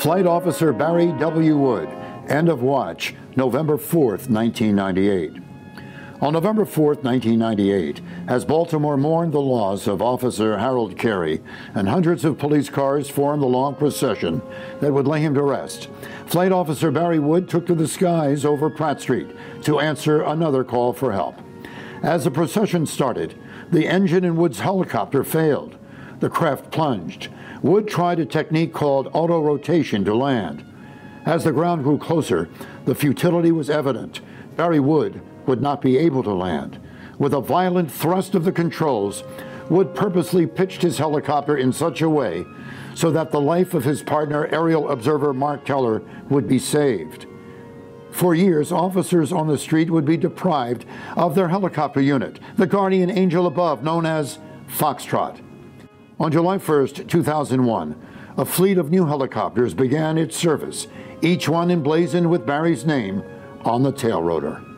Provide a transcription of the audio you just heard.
Flight Officer Barry W. Wood, end of watch, November 4th, 1998. On November 4th, 1998, as Baltimore mourned the loss of Officer Harold Carey and hundreds of police cars formed the long procession that would lay him to rest, Flight Officer Barry Wood took to the skies over Pratt Street to answer another call for help. As the procession started, the engine in Wood's helicopter failed. The craft plunged. Wood tried a technique called auto-rotation to land. As the ground grew closer, the futility was evident. Barry Wood would not be able to land. With a violent thrust of the controls, Wood purposely pitched his helicopter in such a way so that the life of his partner, aerial observer Mark Teller, would be saved. For years, officers on the street would be deprived of their helicopter unit, the guardian angel above, known as Foxtrot. On July 1st, 2001, a fleet of new helicopters began its service, each one emblazoned with Barry's name on the tail rotor.